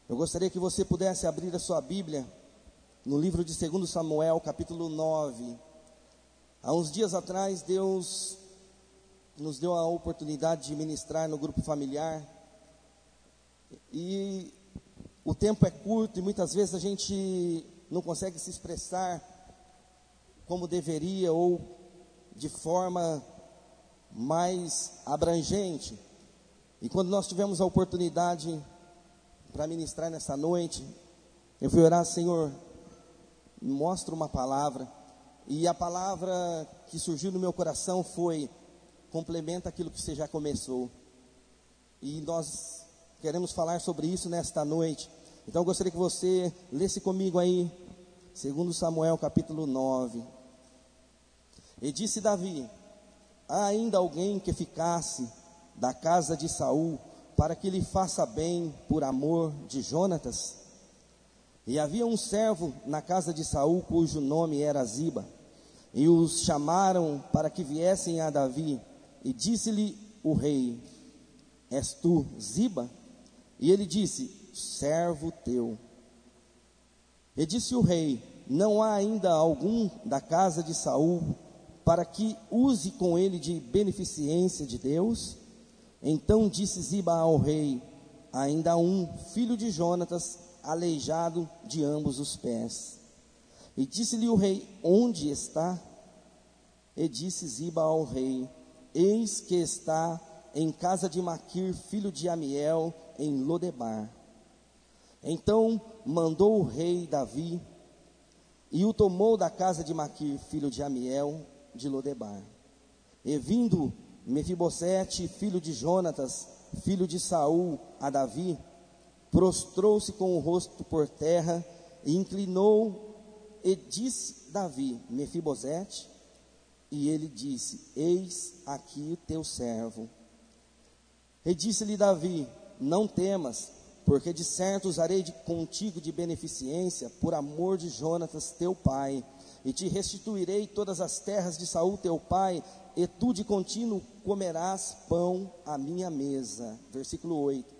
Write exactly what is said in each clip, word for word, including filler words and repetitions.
Eu gostaria que você pudesse abrir a sua Bíblia no livro de segundo Samuel, capítulo nove. Há uns dias atrás, Deus nos deu a oportunidade de ministrar no grupo familiar. E o tempo é curto e muitas vezes a gente não consegue se expressar como deveria ou de forma mais abrangente. E quando nós tivemos a oportunidade para ministrar nessa noite, eu fui orar: Senhor, me mostra uma palavra. E a palavra que surgiu no meu coração foi: complementa aquilo que você já começou. E nós queremos falar sobre isso nesta noite. Então eu gostaria que você lesse comigo aí, segundo Samuel capítulo nove. E disse Davi: há ainda alguém que ficasse da casa de Saul, para que lhe faça bem por amor de Jonatas? E havia um servo na casa de Saul, cujo nome era Ziba. E os chamaram para que viessem a Davi. E disse-lhe o rei: és tu Ziba? E ele disse: servo teu. E disse o rei: não há ainda algum da casa de Saul, para que use com ele de beneficência de Deus? Então disse Ziba ao rei: ainda há um, filho de Jonatas, aleijado de ambos os pés. E disse-lhe o rei: onde está? E disse Ziba ao rei: eis que está em casa de Maquir, filho de Amiel, em Lodebar. Então mandou o rei Davi, e o tomou da casa de Maquir, filho de Amiel, de Lodebar. E vindo Mefibosete, filho de Jonatas, filho de Saul, a Davi, prostrou-se com o rosto por terra, e inclinou, e disse Davi: Mefibosete? E ele disse: eis aqui o teu servo. E disse-lhe Davi: não temas, porque de certo usarei de, contigo de beneficência, por amor de Jonatas teu pai, e te restituirei todas as terras de Saul teu pai, e tu de contínuo comerás pão à minha mesa. Versículo oito.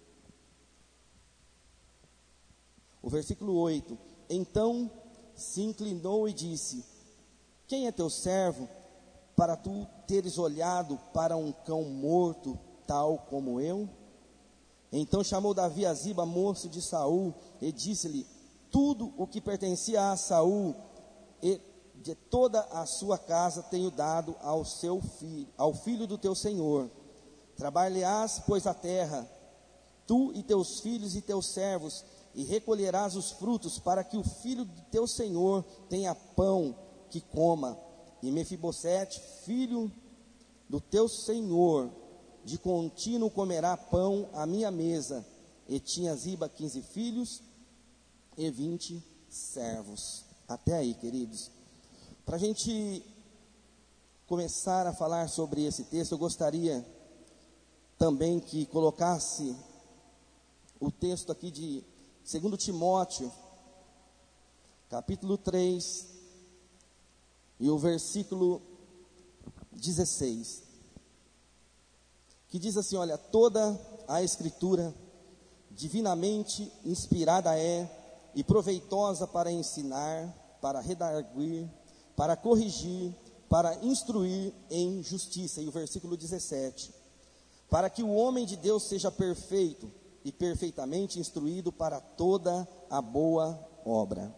O versículo oito. Então se inclinou e disse: quem é teu servo, para tu teres olhado para um cão morto, tal como eu? Então chamou Davi a Ziba, moço de Saul, e disse-lhe: tudo o que pertencia a Saul e de toda a sua casa tenho dado ao seu filho, ao filho do teu senhor. Trabalharás, pois, a terra, tu e teus filhos e teus servos, e recolherás os frutos, para que o filho de teu senhor tenha pão que coma. E Mefibosete, filho do teu senhor, de contínuo comerá pão à minha mesa. E tinha Ziba quinze filhos e vinte servos. Até aí, queridos. Para a gente começar a falar sobre esse texto, eu gostaria também que colocasse o texto aqui de segundo Timóteo, capítulo três, e o versículo dezesseis, que diz assim: olha, toda a escritura divinamente inspirada é e proveitosa para ensinar, para redarguir, para corrigir, para instruir em justiça. E o versículo dezessete: para que o homem de Deus seja perfeito e perfeitamente instruído para toda a boa obra.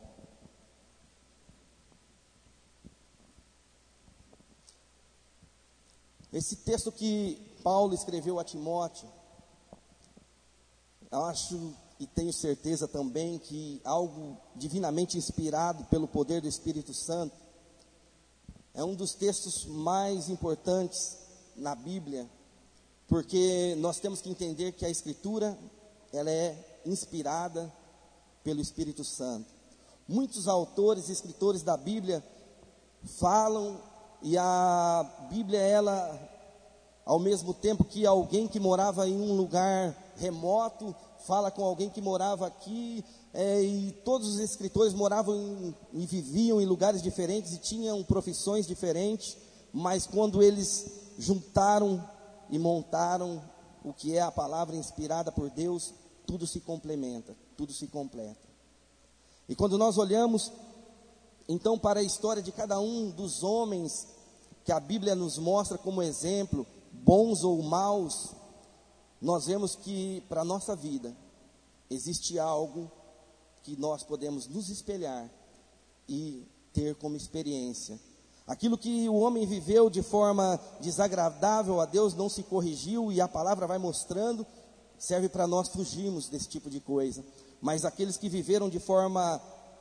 Esse texto que Paulo escreveu a Timóteo, eu acho e tenho certeza também que algo divinamente inspirado pelo poder do Espírito Santo, é um dos textos mais importantes na Bíblia, porque nós temos que entender que a Escritura, ela é inspirada pelo Espírito Santo. Muitos autores e escritores da Bíblia falam, e a Bíblia, ela, ao mesmo tempo que alguém que morava em um lugar remoto, fala com alguém que morava aqui, é, e todos os escritores moravam em, e viviam em lugares diferentes e tinham profissões diferentes, mas quando eles juntaram e montaram o que é a palavra inspirada por Deus, tudo se complementa, tudo se completa. E quando nós olhamos, então, para a história de cada um dos homens que a Bíblia nos mostra como exemplo, bons ou maus, nós vemos que para a nossa vida existe algo que nós podemos nos espelhar e ter como experiência. Aquilo que o homem viveu de forma desagradável a Deus não se corrigiu, e a palavra vai mostrando, serve para nós fugirmos desse tipo de coisa. Mas aqueles que viveram de forma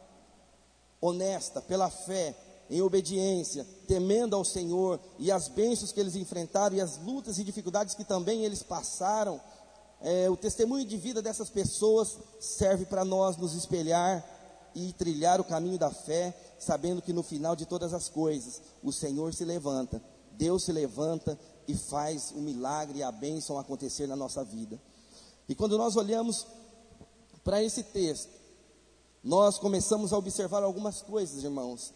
honesta, pela fé, em obediência, temendo ao Senhor, e as bênçãos que eles enfrentaram, e as lutas e dificuldades que também eles passaram, é, o testemunho de vida dessas pessoas serve para nós nos espelhar e trilhar o caminho da fé, sabendo que no final de todas as coisas, o Senhor se levanta, Deus se levanta e faz o milagre e a bênção acontecer na nossa vida. E quando nós olhamos para esse texto, nós começamos a observar algumas coisas, irmãos.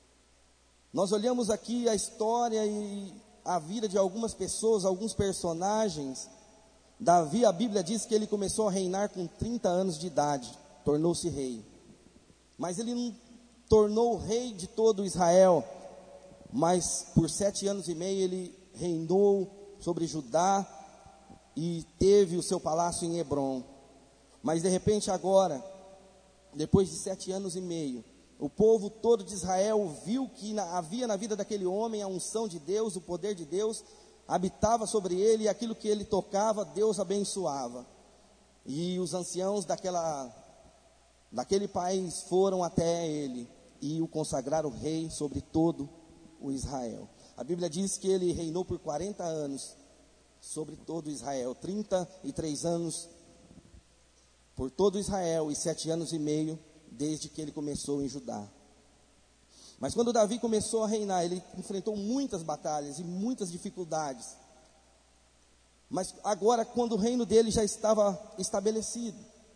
Nós olhamos aqui a história e a vida de algumas pessoas, alguns personagens. Davi, a Bíblia diz que ele começou a reinar com trinta anos de idade, tornou-se rei. Mas ele não tornou rei de todo Israel, mas por sete anos e meio ele reinou sobre Judá e teve o seu palácio em Hebrom. Mas de repente agora, depois de sete anos e meio, o povo todo de Israel viu que na, havia na vida daquele homem a unção de Deus, o poder de Deus habitava sobre ele, e aquilo que ele tocava, Deus abençoava. E os anciãos daquela, daquele país foram até ele e o consagraram rei sobre todo o Israel. A Bíblia diz que ele reinou por quarenta anos sobre todo Israel, trinta e três anos por todo Israel e sete anos e meio desde que ele começou em Judá. Mas quando Davi começou a reinar, ele enfrentou muitas batalhas e muitas dificuldades. Mas agora, quando o reino dele já estava estabelecido,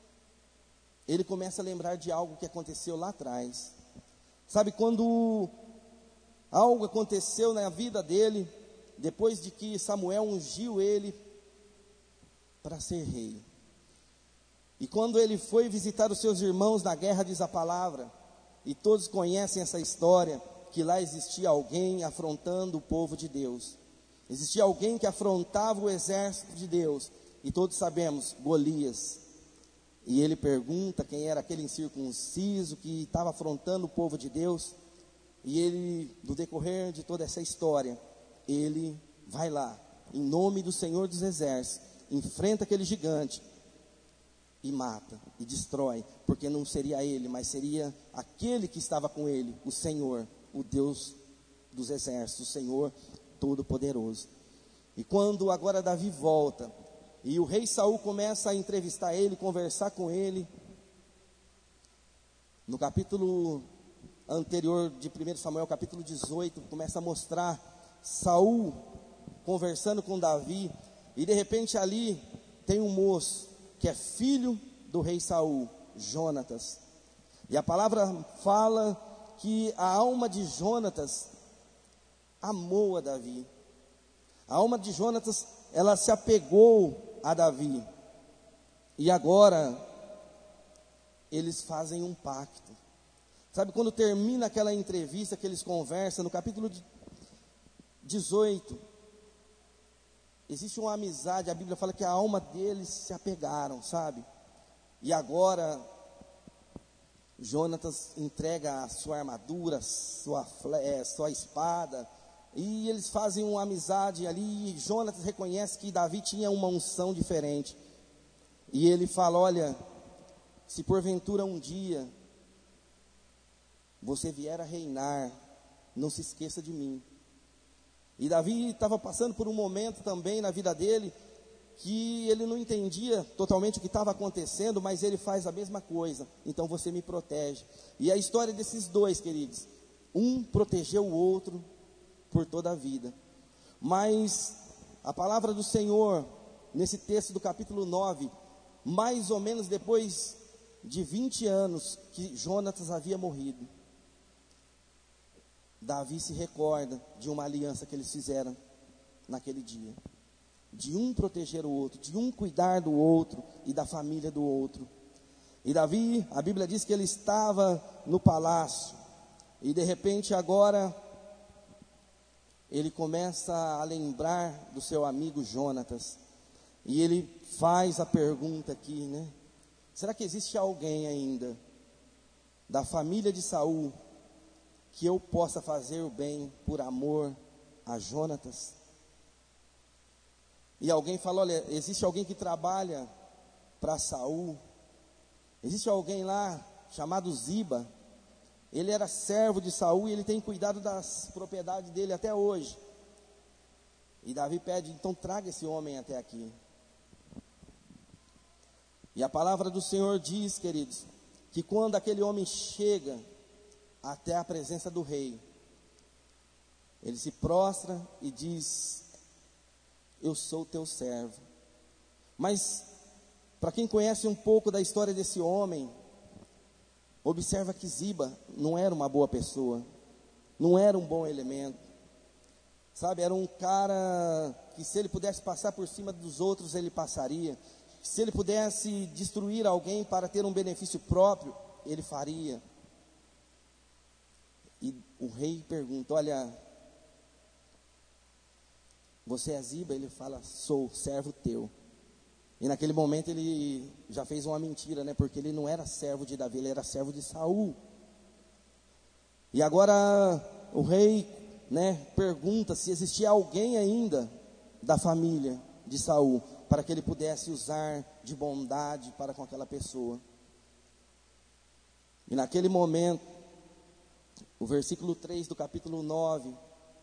ele começa a lembrar de algo que aconteceu lá atrás. Sabe, quando algo aconteceu na vida dele, depois de que Samuel ungiu ele para ser rei. E quando ele foi visitar os seus irmãos na guerra, diz a palavra, e todos conhecem essa história, que lá existia alguém afrontando o povo de Deus. Existia alguém que afrontava o exército de Deus. E todos sabemos, Golias. E ele pergunta quem era aquele incircunciso que estava afrontando o povo de Deus. E ele, no decorrer de toda essa história, ele vai lá, em nome do Senhor dos Exércitos, enfrenta aquele gigante e mata, e destrói, porque não seria ele, mas seria aquele que estava com ele, o Senhor, o Deus dos exércitos, o Senhor Todo-Poderoso. E quando agora Davi volta, e o rei Saul começa a entrevistar ele, conversar com ele, no capítulo anterior de primeiro Samuel, capítulo dezoito, começa a mostrar Saul conversando com Davi, e de repente ali tem um moço, que é filho do rei Saul, Jonatas. E a palavra fala que a alma de Jonatas amou a Davi. A alma de Jonatas, ela se apegou a Davi. E agora, eles fazem um pacto. Sabe, quando termina aquela entrevista que eles conversam, no capítulo dezoito, existe uma amizade, a Bíblia fala que a alma deles se apegaram, sabe? E agora, Jonatas entrega a sua armadura, sua, é, sua espada, e eles fazem uma amizade ali, e Jonatas reconhece que Davi tinha uma unção diferente. E ele fala, olha, se porventura um dia você vier a reinar, não se esqueça de mim. E Davi estava passando por um momento também na vida dele, que ele não entendia totalmente o que estava acontecendo, mas ele faz a mesma coisa, então você me protege. E a história desses dois, queridos, um protegeu o outro por toda a vida. Mas a palavra do Senhor, nesse texto do capítulo nove, mais ou menos depois de vinte anos que Jonatas havia morrido, Davi se recorda de uma aliança que eles fizeram naquele dia. de um proteger o outro, de um cuidar do outro e da família do outro. E Davi, a Bíblia diz que ele estava no palácio, e de repente agora ele começa a lembrar do seu amigo Jonatas, e ele faz a pergunta aqui, né? Será que existe alguém ainda da família de Saul que eu possa fazer o bem por amor a Jonatas? E alguém fala, olha, existe alguém que trabalha para Saul, existe alguém lá chamado Ziba, ele era servo de Saul e ele tem cuidado das propriedades dele até hoje. E Davi pede, então traga esse homem até aqui. E a palavra do Senhor diz, queridos, que quando aquele homem chega até a presença do rei, ele se prostra e diz, eu sou teu servo. Mas, para quem conhece um pouco da história desse homem, observa que Ziba não era uma boa pessoa, não era um bom elemento, sabe, era um cara que se ele pudesse passar por cima dos outros, ele passaria, se ele pudesse destruir alguém para ter um benefício próprio, ele faria. E o rei pergunta, olha, você é Ziba? Ele fala, sou servo teu. E naquele momento ele já fez uma mentira, né? Porque ele não era servo de Davi, ele era servo de Saul. E agora o rei, né, pergunta se existia alguém ainda da família de Saul, para que ele pudesse usar de bondade para com aquela pessoa. E naquele momento, o versículo três do capítulo nove,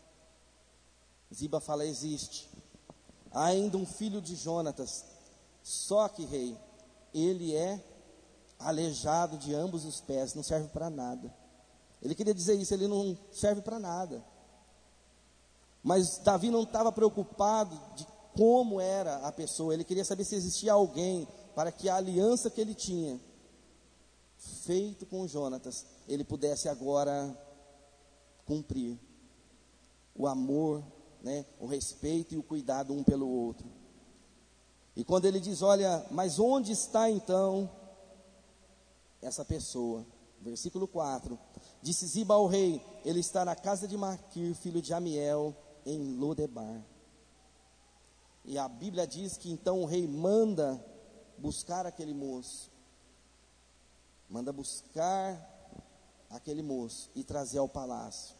Ziba fala, existe. Há ainda um filho de Jonatas, só que, rei, ele é aleijado de ambos os pés, não serve para nada. Ele queria dizer isso, ele não serve para nada. Mas Davi não estava preocupado de como era a pessoa, ele queria saber se existia alguém para que a aliança que ele tinha feito com Jonatas, ele pudesse agora cumprir. O amor, né, o respeito e o cuidado um pelo outro. E quando ele diz, olha, mas onde está então essa pessoa? Versículo quatro, disse Ziba ao rei, ele está na casa de Maquir, filho de Amiel, em Lodebar. E a Bíblia diz que então o rei manda buscar aquele moço, manda buscar aquele moço e trazer ao palácio.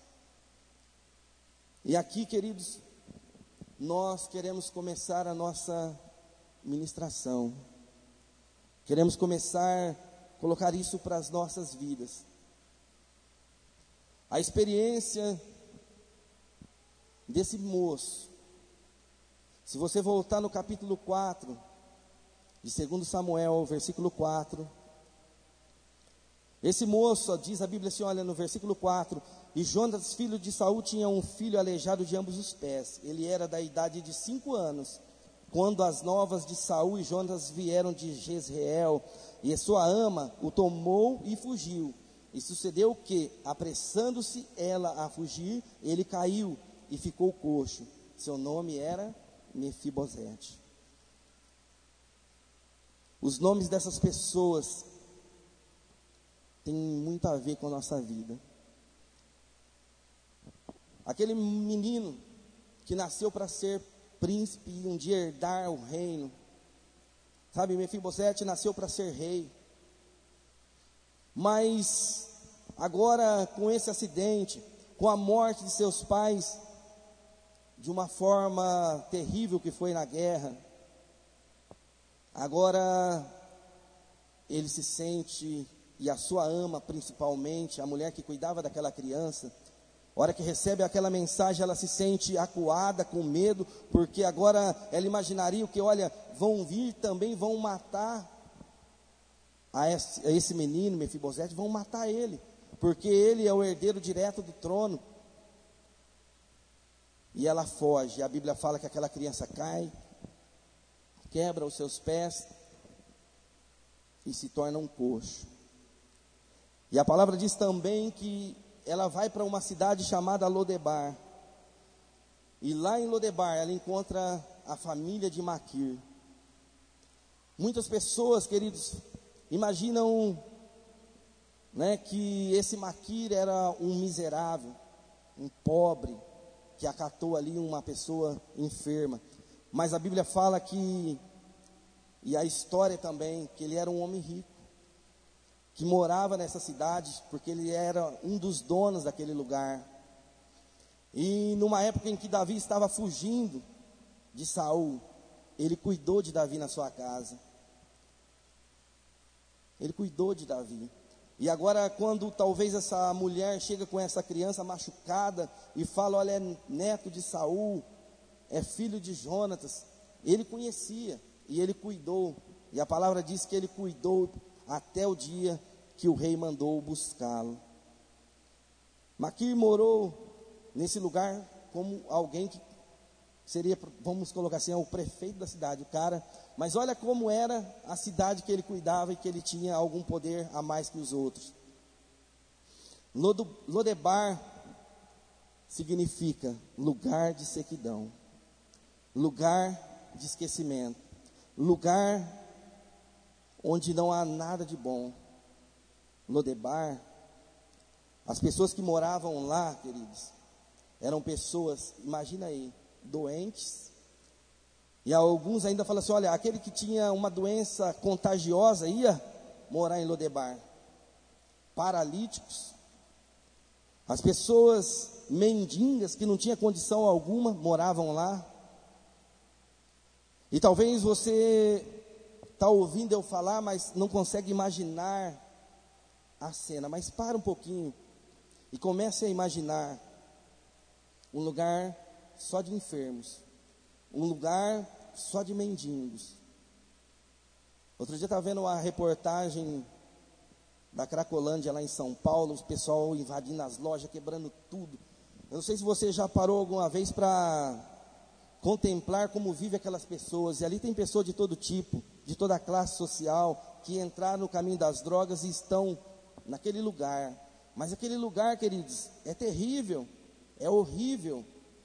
E aqui, queridos, nós queremos começar a nossa ministração, queremos começar a colocar isso para as nossas vidas. A experiência desse moço, se você voltar no capítulo quatro, de segundo Samuel, versículo quatro, esse moço, diz a Bíblia assim, olha no versículo quatro, e Jonatas, filho de Saul, tinha um filho aleijado de ambos os pés, ele era da idade de cinco anos, quando as novas de Saul e Jonatas vieram de Jezreel, e a sua ama o tomou e fugiu, e sucedeu que, apressando-se ela a fugir, ele caiu e ficou coxo, seu nome era Mefibosete. Os nomes dessas pessoas têm muito a ver com a nossa vida. Aquele menino que nasceu para ser príncipe e um dia herdar o reino, sabe, Mefibosete nasceu para ser rei, mas agora com esse acidente, com a morte de seus pais, de uma forma terrível que foi na guerra, agora ele se sente, e a sua ama principalmente, a mulher que cuidava daquela criança, a hora que recebe aquela mensagem, ela se sente acuada, com medo, porque agora ela imaginaria o que, olha, vão vir também, vão matar a esse, a esse menino, Mefibosete, vão matar ele, porque ele é o herdeiro direto do trono. E ela foge, a Bíblia fala que aquela criança cai, quebra os seus pés e se torna um coxo. E a palavra diz também que ela vai para uma cidade chamada Lodebar, e lá em Lodebar ela encontra a família de Maquir. Muitas pessoas, queridos, imaginam, né, que esse Maquir era um miserável, um pobre, que acatou ali uma pessoa enferma. Mas a Bíblia fala que, e a história também, que ele era um homem rico, que morava nessa cidade, porque ele era um dos donos daquele lugar. E numa época em que Davi estava fugindo de Saul, ele cuidou de Davi na sua casa. Ele cuidou de Davi. E agora, quando talvez essa mulher chega com essa criança machucada e fala, olha, é neto de Saul, é filho de Jonatas, ele conhecia e ele cuidou. E a palavra diz que ele cuidou até o dia que o rei mandou buscá-lo. Maquir morou nesse lugar como alguém que seria, vamos colocar assim, é o prefeito da cidade, o cara. Mas olha como era a cidade que ele cuidava e que ele tinha algum poder a mais que os outros. Lodebar significa lugar de sequidão, lugar de esquecimento, lugar onde não há nada de bom. Lodebar, as pessoas que moravam lá, queridos, eram pessoas, imagina aí, doentes. E alguns ainda falam assim, olha, aquele que tinha uma doença contagiosa ia morar em Lodebar. Paralíticos, as pessoas mendigas que não tinham condição alguma, moravam lá. E talvez você está ouvindo eu falar, mas não consegue imaginar a cena. Mas para um pouquinho e comece a imaginar um lugar só de enfermos, um lugar só de mendigos. Outro dia eu estava vendo uma reportagem da Cracolândia lá em São Paulo, o pessoal invadindo as lojas, quebrando tudo. Eu não sei se você já parou alguma vez para contemplar como vivem aquelas pessoas. E ali tem pessoas de todo tipo, de toda a classe social, que entraram no caminho das drogas e estão naquele lugar. Mas aquele lugar, queridos, é terrível, é horrível.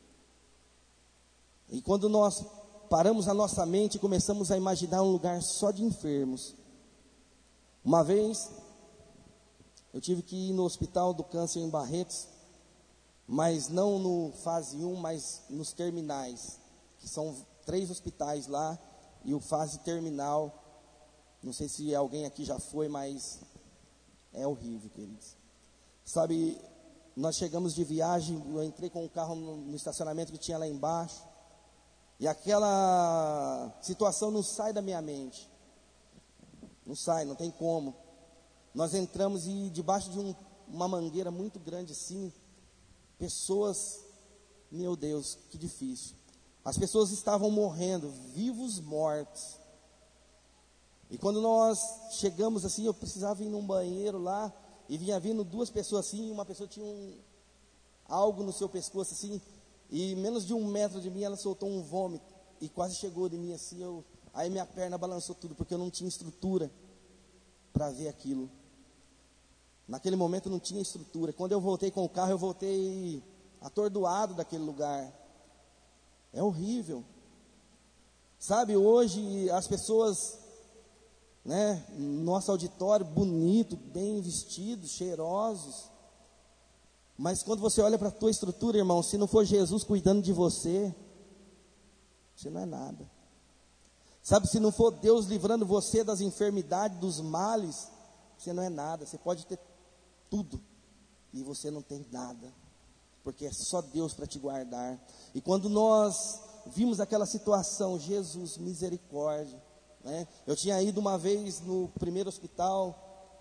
E quando nós paramos a nossa mente e começamos a imaginar um lugar só de enfermos. Uma vez, eu tive que ir no hospital do câncer em Barretos, mas não no fase um, mas nos terminais, que são três hospitais lá, e o fase terminal, não sei se alguém aqui já foi, mas é horrível, queridos. Sabe, nós chegamos de viagem, eu entrei com o carro no, no estacionamento que tinha lá embaixo, e aquela situação não sai da minha mente. Não sai, não tem como. Nós entramos e debaixo de um, uma mangueira muito grande assim, pessoas, meu Deus, que difícil. As pessoas estavam morrendo, vivos mortos. E quando nós chegamos assim, eu precisava ir num banheiro lá, e vinha vindo duas pessoas assim, uma pessoa tinha um, algo no seu pescoço assim, e menos de um metro de mim ela soltou um vômito, e quase chegou de mim assim, eu, aí minha perna balançou tudo, porque eu não tinha estrutura para ver aquilo. Naquele momento eu não tinha estrutura. Quando eu voltei com o carro, eu voltei atordoado daquele lugar. É horrível. Sabe, hoje as pessoas, né, nosso auditório bonito, bem vestidos, cheirosos, mas quando você olha para a tua estrutura, irmão, se não for Jesus cuidando de você, você não é nada. Sabe, se não for Deus livrando você das enfermidades, dos males, você não é nada. Você pode ter tudo e você não tem nada, porque é só Deus para te guardar. E quando nós vimos aquela situação, Jesus, misericórdia, né? Eu tinha ido uma vez no primeiro hospital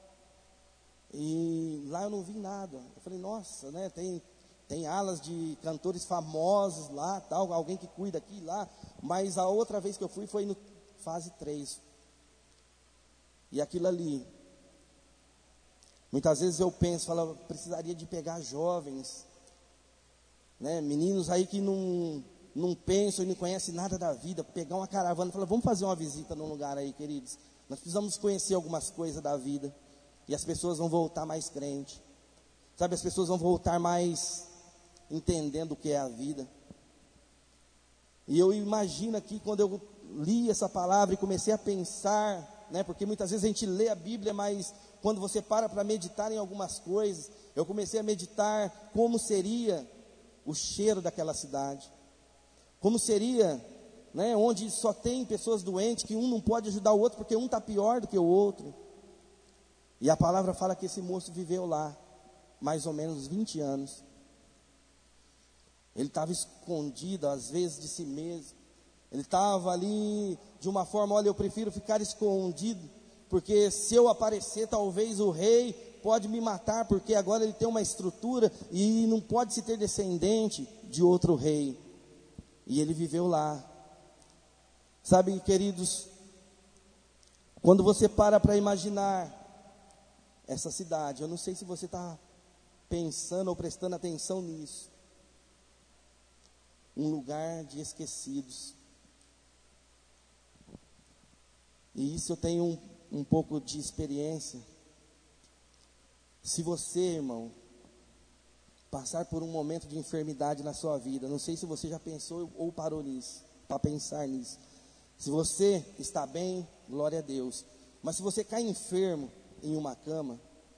e lá eu não vi nada. Eu falei, nossa, né? Tem, tem alas de cantores famosos lá, tal, alguém que cuida aqui e lá. Mas a outra vez que eu fui foi no fase três. E aquilo ali, muitas vezes eu penso, falo, precisaria de pegar jovens, né, meninos aí que não, não pensam e não conhecem nada da vida, pegar uma caravana e falar, vamos fazer uma visita num lugar aí, queridos. Nós precisamos conhecer algumas coisas da vida. E as pessoas vão voltar mais crentes. Sabe, as pessoas vão voltar mais entendendo o que é a vida. E eu imagino aqui, quando eu li essa palavra e comecei a pensar, né, porque muitas vezes a gente lê a Bíblia, mas quando você para para meditar em algumas coisas, eu comecei a meditar como seria o cheiro daquela cidade, como seria, né, onde só tem pessoas doentes, que um não pode ajudar o outro, porque um está pior do que o outro. E a palavra fala que esse moço viveu lá, mais ou menos vinte anos. Ele estava escondido, às vezes, de si mesmo. Ele estava ali, de uma forma, olha, eu prefiro ficar escondido, porque se eu aparecer, talvez o rei pode me matar, porque agora ele tem uma estrutura, e não pode se ter descendente de outro rei. E ele viveu lá. Sabe, queridos, quando você para para imaginar essa cidade, eu não sei se você está pensando ou prestando atenção nisso, um lugar de esquecidos. E isso eu tenho um, um pouco de experiência. Se você, irmão, passar por um momento de enfermidade na sua vida, não sei se você já pensou ou parou nisso, para pensar nisso. Se você está bem, glória a Deus. Mas se você cai enfermo em uma cama,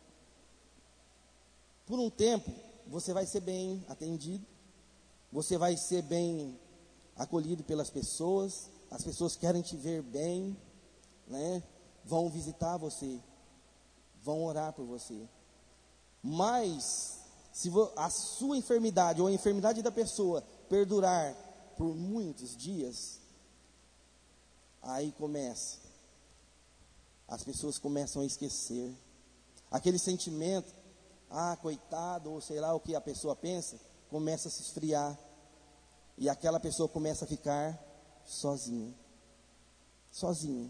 por um tempo, você vai ser bem atendido, você vai ser bem acolhido pelas pessoas, as pessoas querem te ver bem, né? Vão visitar você, vão orar por você. Mas, se a sua enfermidade ou a enfermidade da pessoa perdurar por muitos dias, aí começa, as pessoas começam a esquecer, aquele sentimento, ah, coitado, ou sei lá o que a pessoa pensa, começa a se esfriar, e aquela pessoa começa a ficar sozinha, sozinha.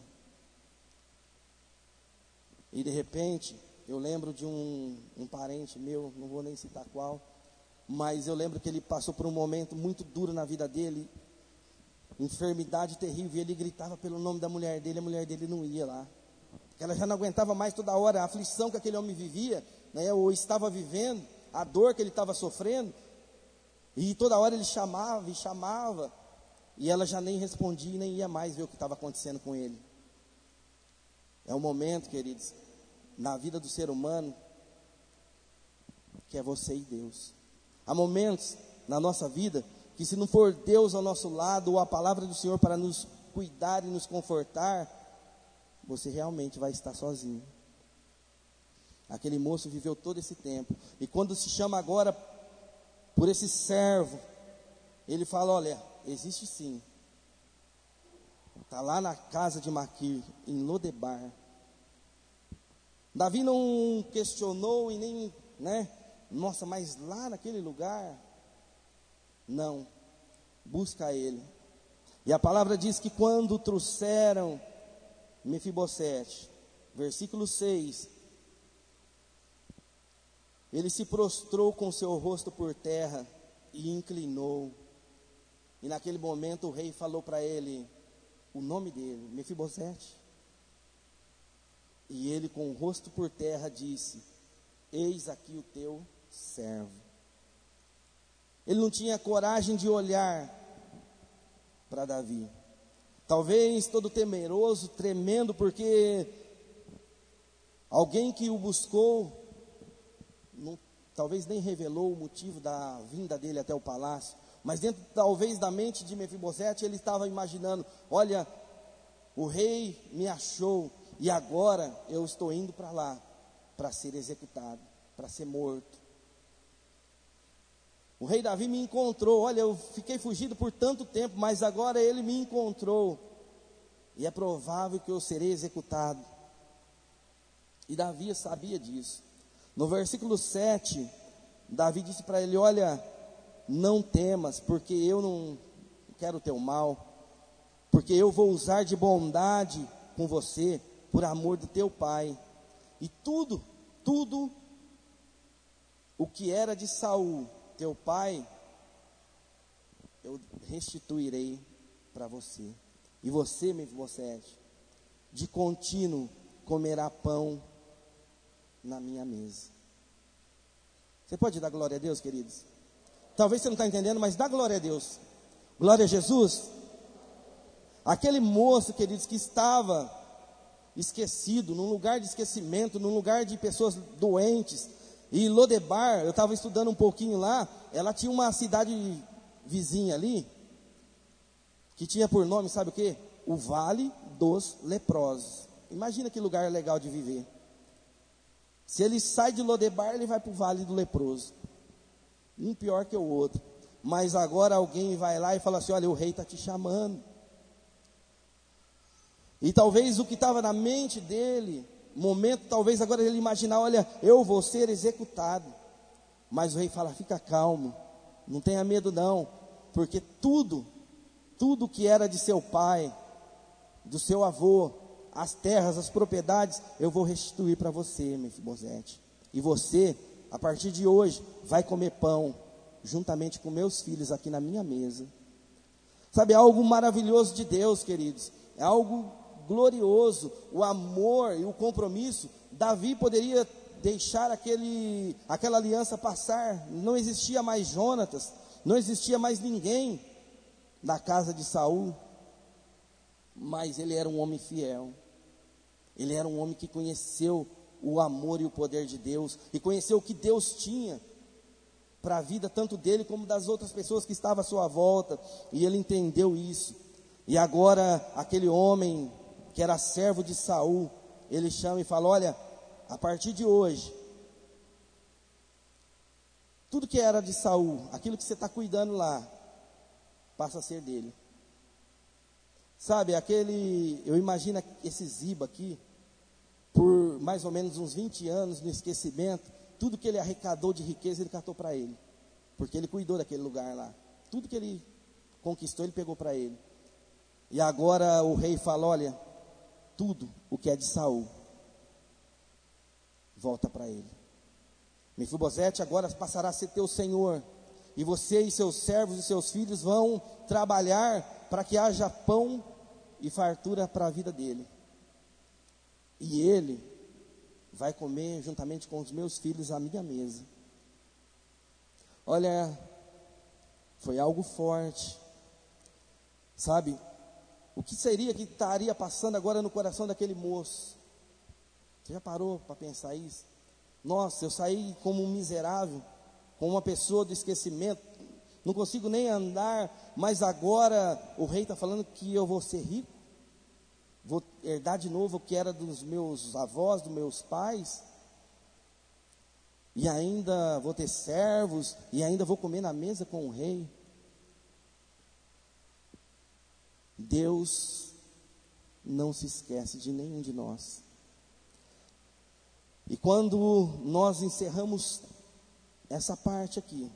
E de repente, eu lembro de um, um parente meu, não vou nem citar qual, mas eu lembro que ele passou por um momento muito duro na vida dele, enfermidade terrível, e ele gritava pelo nome da mulher dele, a mulher dele não ia lá, porque ela já não aguentava mais toda hora a aflição que aquele homem vivia, né, ou estava vivendo, a dor que ele estava sofrendo, e toda hora ele chamava e chamava, e ela já nem respondia e nem ia mais ver o que estava acontecendo com ele. É um momento, queridos, na vida do ser humano, que é você e Deus. Há momentos na nossa vida que, se não for Deus ao nosso lado, ou a palavra do Senhor para nos cuidar e nos confortar, você realmente vai estar sozinho. Aquele moço viveu todo esse tempo, e quando se chama agora por esse servo, ele fala, olha, existe sim, está lá na casa de Maquir, em Lodebar. Davi não questionou e nem, né, nossa, mas lá naquele lugar, não, busca ele. E a palavra diz que quando trouxeram Mefibosete, versículo seis, ele se prostrou com seu rosto por terra e inclinou. E naquele momento o rei falou para ele o nome dele, Mefibosete. E ele, com o rosto por terra, disse, eis aqui o teu servo. Ele não tinha coragem de olhar para Davi, talvez todo temeroso, tremendo, porque alguém que o buscou, não, talvez nem revelou o motivo da vinda dele até o palácio, mas dentro talvez da mente de Mefibosete, ele estava imaginando, olha, o rei me achou, e agora eu estou indo para lá, para ser executado, para ser morto. O rei Davi me encontrou, olha, eu fiquei fugido por tanto tempo, mas agora ele me encontrou, e é provável que eu serei executado. E Davi sabia disso. No versículo sete, Davi disse para ele, olha, não temas, porque eu não quero o teu mal, porque eu vou usar de bondade com você, por amor do teu pai, e tudo, tudo o que era de Saul, teu pai, eu restituirei para você, e você, Mefibosete, de contínuo comerá pão na minha mesa. Você pode dar glória a Deus, queridos? Talvez você não está entendendo, mas dá glória a Deus. Glória a Jesus. Aquele moço, queridos, que estava esquecido, num lugar de esquecimento, num lugar de pessoas doentes. E Lodebar, eu estava estudando um pouquinho lá, ela tinha uma cidade vizinha ali, que tinha por nome, sabe o quê? O Vale dos Leprosos. Imagina que lugar legal de viver. Se ele sai de Lodebar, ele vai para o Vale do Leproso. Um pior que o outro. Mas agora alguém vai lá e fala assim, olha, o rei está te chamando. E talvez o que estava na mente dele, momento, talvez agora ele imaginar, olha, eu vou ser executado. Mas o rei fala, fica calmo, não tenha medo não, porque tudo, tudo que era de seu pai, do seu avô, as terras, as propriedades, eu vou restituir para você, Mefibosete. E você, a partir de hoje, vai comer pão, juntamente com meus filhos aqui na minha mesa. Sabe, é algo maravilhoso de Deus, queridos, é algo glorioso, o amor e o compromisso. Davi poderia deixar aquele, aquela aliança passar, não existia mais Jonatas, não existia mais ninguém da casa de Saul, mas ele era um homem fiel, ele era um homem que conheceu o amor e o poder de Deus, e conheceu o que Deus tinha para a vida, tanto dele como das outras pessoas que estavam à sua volta, e ele entendeu isso. E agora aquele homem que era servo de Saul, ele chama e fala, olha, a partir de hoje, tudo que era de Saul, aquilo que você está cuidando lá, passa a ser dele. Sabe, aquele, eu imagino esse Ziba aqui, por mais ou menos uns vinte anos no esquecimento, tudo que ele arrecadou de riqueza, ele catou para ele, porque ele cuidou daquele lugar lá, tudo que ele conquistou, ele pegou para ele. E agora o rei fala, olha, tudo o que é de Saul, volta para ele. Mefibosete agora passará a ser teu senhor, e você e seus servos e seus filhos vão trabalhar para que haja pão e fartura para a vida dele. E ele vai comer juntamente com os meus filhos à minha mesa. Olha, foi algo forte, sabe? O que seria que estaria passando agora no coração daquele moço? Você já parou para pensar isso? Nossa, eu saí como um miserável, como uma pessoa do esquecimento, não consigo nem andar, mas agora o rei está falando que eu vou ser rico, vou herdar de novo o que era dos meus avós, dos meus pais, e ainda vou ter servos, e ainda vou comer na mesa com o rei. Deus não se esquece de nenhum de nós. E quando nós encerramos essa parte aqui,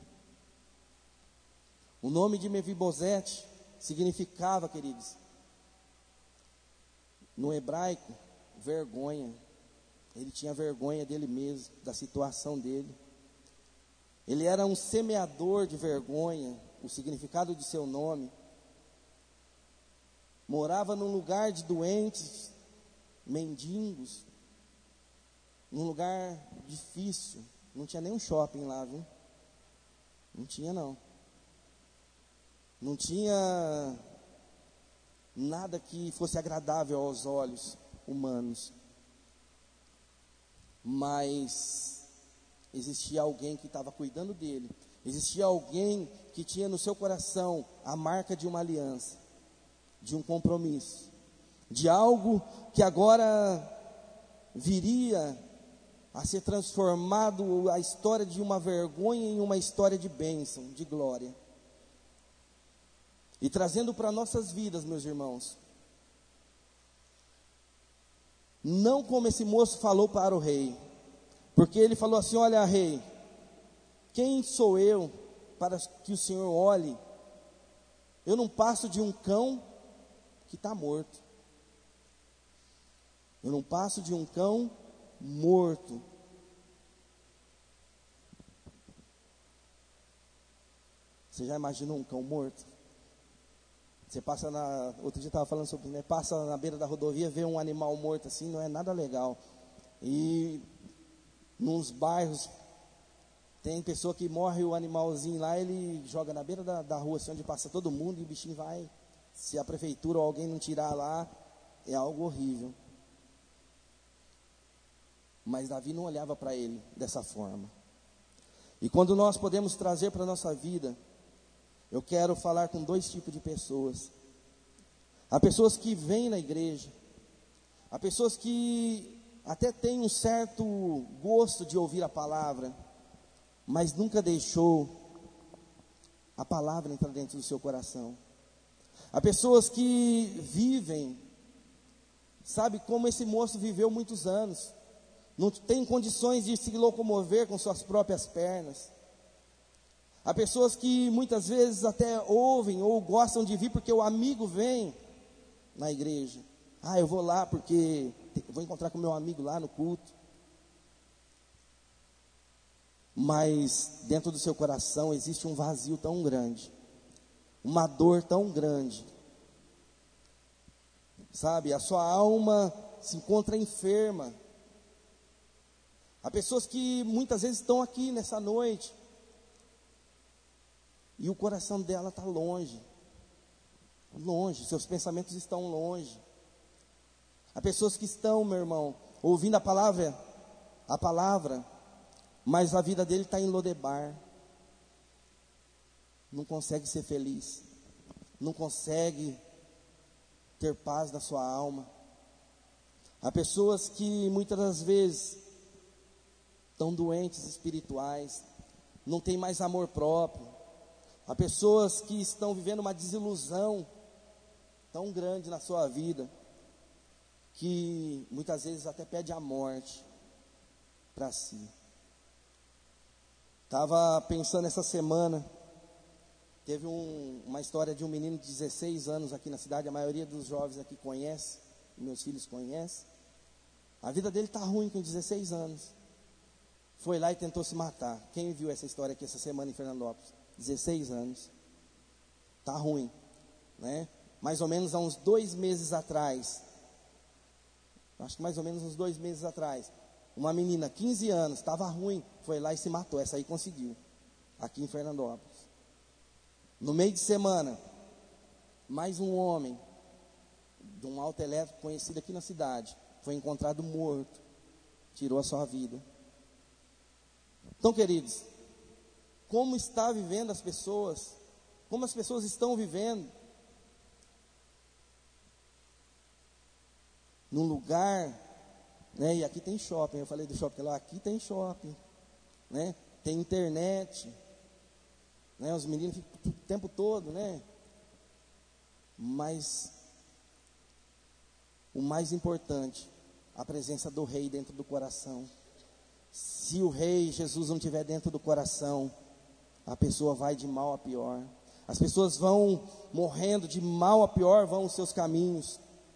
o nome de Mefibosete significava, queridos, no hebraico, vergonha. Ele tinha vergonha dele mesmo, da situação dele. Ele era um semeador de vergonha, o significado de seu nome. Morava num lugar de doentes, mendigos, num lugar difícil. Não tinha nem um shopping lá, viu? Não tinha não. Não tinha nada que fosse agradável aos olhos humanos. Mas existia alguém que estava cuidando dele. Existia alguém que tinha no seu coração a marca de uma aliança, de um compromisso, de algo que agora viria a ser transformado, a história de uma vergonha em uma história de bênção, de glória. E trazendo para nossas vidas, meus irmãos, não como esse moço falou para o rei, porque ele falou assim, olha rei, quem sou eu para que o Senhor olhe? Eu não passo de um cão que está morto. Eu não passo de um cão morto. Você já imaginou um cão morto? Você passa na... Outro dia estava falando sobre, né? Passa na beira da rodovia, vê um animal morto assim, não é nada legal. E nos bairros Tem pessoa que morre o animalzinho lá, ele joga na beira da, da rua, assim, onde passa todo mundo, e o bichinho vai. Se a prefeitura ou alguém não tirar lá, é algo horrível. Mas Davi não olhava para ele dessa forma. E quando nós podemos trazer para a nossa vida, eu quero falar com dois tipos de pessoas. Há pessoas que vêm na igreja, há pessoas que até têm um certo gosto de ouvir a palavra, mas nunca deixou a palavra entrar dentro do seu coração. Há pessoas que vivem, sabe, como esse moço viveu muitos anos, não tem condições de se locomover com suas próprias pernas. Há pessoas que muitas vezes até ouvem ou gostam de vir porque o amigo vem na igreja. Ah, eu vou lá porque eu vou encontrar com meu amigo lá no culto. Mas dentro do seu coração existe um vazio tão grande, uma dor tão grande, sabe, a sua alma se encontra enferma. Há pessoas que muitas vezes estão aqui nessa noite e o coração dela está longe, longe, seus pensamentos estão longe. Há pessoas que estão, meu irmão, ouvindo a palavra, a palavra, mas a vida dele está em Lodebar, não consegue ser feliz, não consegue ter paz na sua alma. Há pessoas que muitas das vezes estão doentes espirituais, não tem mais amor próprio. Há pessoas que estão vivendo uma desilusão tão grande na sua vida, que muitas vezes até pede a morte para si. Estava pensando essa semana, teve um, uma história de um menino de dezesseis anos aqui na cidade, a maioria dos jovens aqui conhece, meus filhos conhecem. A vida dele está ruim com dezesseis anos. Foi lá e tentou se matar. Quem viu essa história aqui essa semana em Fernandópolis? dezesseis anos. Está ruim, né? Mais ou menos há uns dois meses atrás, acho que mais ou menos uns dois meses atrás, uma menina, quinze anos, estava ruim, foi lá e se matou. Essa aí conseguiu, aqui em Fernandópolis. No meio de semana, mais um homem, de um auto elétrico conhecido aqui na cidade, foi encontrado morto, tirou a sua vida. Então, queridos, como está vivendo as pessoas, como as pessoas estão vivendo, num lugar, né, e aqui tem shopping, eu falei do shopping lá, aqui tem shopping, né, tem internet, né, os meninos ficam o tempo todo, né, mas o mais importante, a presença do Rei dentro do coração. Se o Rei Jesus não estiver dentro do coração, a pessoa vai de mal a pior. As pessoas vão morrendo de mal a pior, vão os seus caminhos.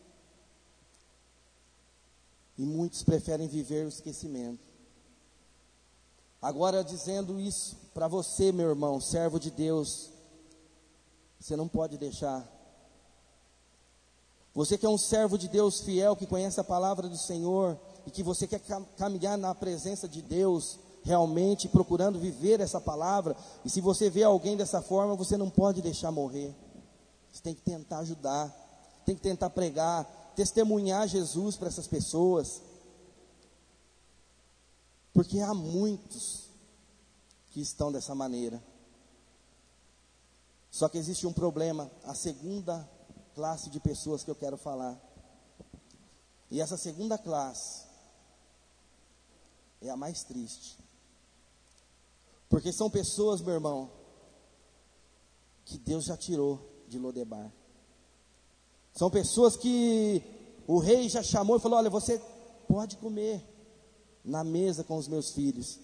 E muitos preferem viver o esquecimento. Agora, dizendo isso para você, meu irmão, servo de Deus, você não pode deixar. Você que é um servo de Deus fiel, que conhece a palavra do Senhor, e que você quer caminhar na presença de Deus, realmente procurando viver essa palavra, e se você vê alguém dessa forma, você não pode deixar morrer. Você tem que tentar ajudar, tem que tentar pregar, testemunhar Jesus para essas pessoas, porque há muitos que estão dessa maneira. Só que existe um problema, a segunda classe de pessoas que eu quero falar, e essa segunda classe é a mais triste, porque são pessoas, meu irmão, que Deus já tirou de Lodebar. São pessoas que o rei já chamou e falou: olha, você pode comer na mesa com os meus filhos.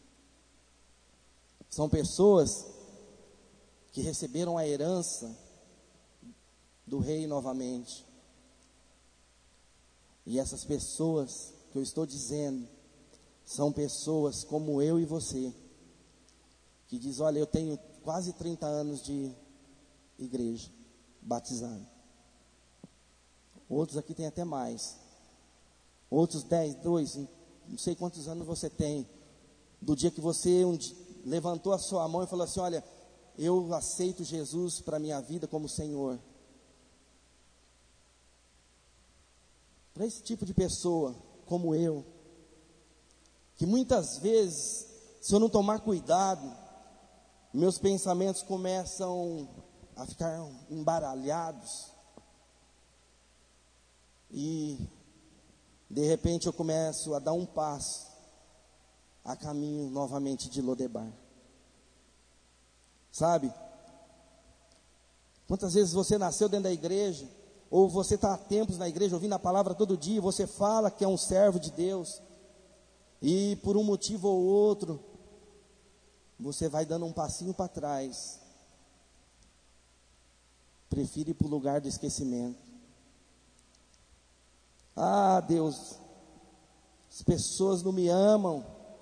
São pessoas que receberam a herança do rei novamente. E essas pessoas que eu estou dizendo, são pessoas como eu e você, que diz: olha, eu tenho quase trinta anos de igreja, batizado. Outros aqui têm até mais. Outros dez, dois, não sei quantos anos você tem. Do dia que você um, levantou a sua mão e falou assim: olha, eu aceito Jesus para a minha vida como Senhor. Para esse tipo de pessoa, como eu, que muitas vezes, se eu não tomar cuidado, meus pensamentos começam a ficar embaralhados, e de repente eu começo a dar um passo a caminho novamente de Lodebar. Sabe? Quantas vezes você nasceu dentro da igreja, ou você está há tempos na igreja, ouvindo a palavra todo dia, você fala que é um servo de Deus, e por um motivo ou outro, você vai dando um passinho para trás, prefere ir para o lugar do esquecimento. Ah, Deus, as pessoas não me amam,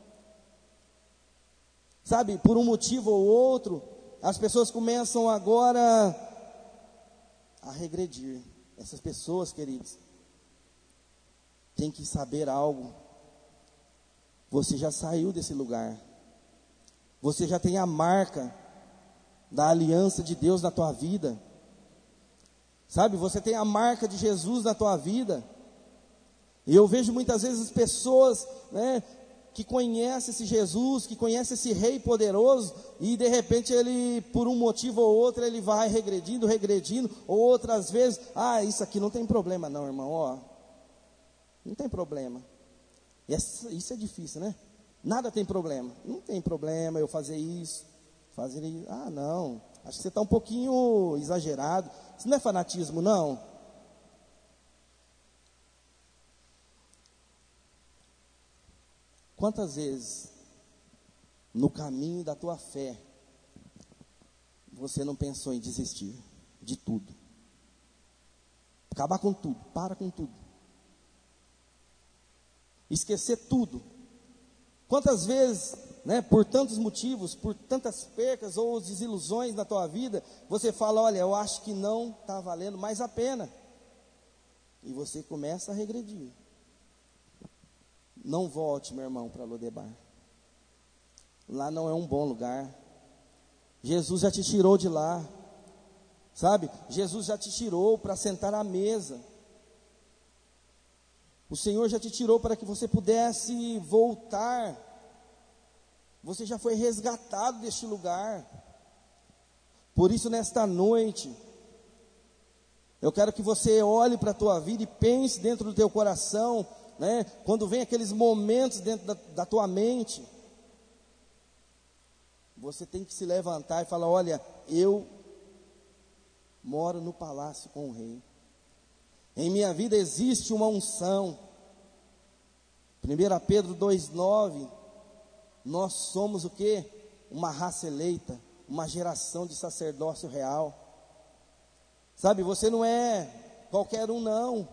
sabe, por um motivo ou outro, as pessoas começam agora a regredir. Essas pessoas, queridos, têm que saber algo. Você já saiu desse lugar. Você já tem a marca da aliança de Deus na tua vida. Sabe, você tem a marca de Jesus na tua vida. E eu vejo muitas vezes as pessoas, né, que conhecem esse Jesus, que conhecem esse Rei poderoso, e de repente ele, por um motivo ou outro, ele vai regredindo, regredindo, ou outras vezes, ah, isso aqui não tem problema não, irmão, ó, não tem problema. E essa, isso é difícil, né? Nada tem problema, não tem problema eu fazer isso, fazer isso, ah não, acho que você está um pouquinho exagerado, isso não é fanatismo não. Quantas vezes, no caminho da tua fé, você não pensou em desistir de tudo? Acabar com tudo, para com tudo. Esquecer tudo. Quantas vezes, né, por tantos motivos, por tantas percas ou desilusões na tua vida, você fala, olha, eu acho que não está valendo mais a pena. E você começa a regredir. Não volte, meu irmão, para Lodebar. Lá não é um bom lugar. Jesus já te tirou de lá. Sabe? Jesus já te tirou para sentar à mesa. O Senhor já te tirou para que você pudesse voltar. Você já foi resgatado deste lugar. Por isso, nesta noite, eu quero que você olhe para a tua vida e pense dentro do teu coração, né? Quando vem aqueles momentos dentro da, da tua mente, você tem que se levantar e falar, olha, eu moro no palácio com o rei. Em minha vida existe uma unção. primeira Pedro dois, nove, nós somos o quê? Uma raça eleita, uma geração de sacerdócio real. Sabe, você não é qualquer um não.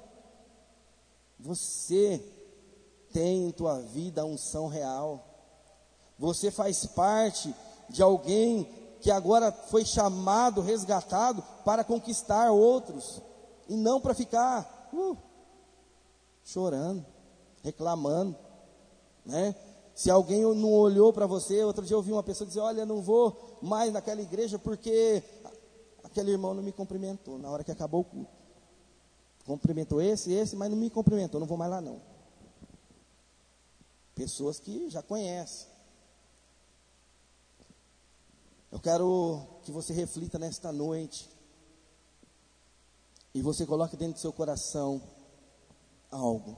Você tem em tua vida a unção real. Você faz parte de alguém que agora foi chamado, resgatado para conquistar outros, e não para ficar uh, chorando, reclamando, né? Se alguém não olhou para você, outro dia eu ouvi uma pessoa dizer, olha, não vou mais naquela igreja porque aquele irmão não me cumprimentou na hora que acabou o culto. Cumprimentou esse, esse, mas não me cumprimentou, não vou mais lá não. Pessoas que já conhecem. Eu quero que você reflita nesta noite, e você coloque dentro do seu coração algo.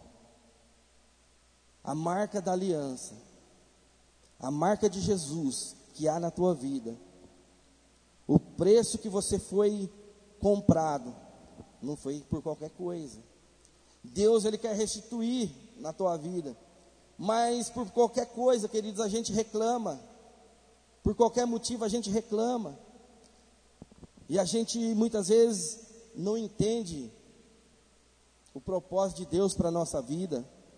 A marca da aliança, a marca de Jesus que há na tua vida, o preço que você foi comprado, não foi por qualquer coisa. Deus, Ele quer restituir na tua vida, mas por qualquer coisa, queridos, a gente reclama. Por qualquer motivo a gente reclama. E a gente muitas vezes não entende o propósito de Deus para a nossa vida.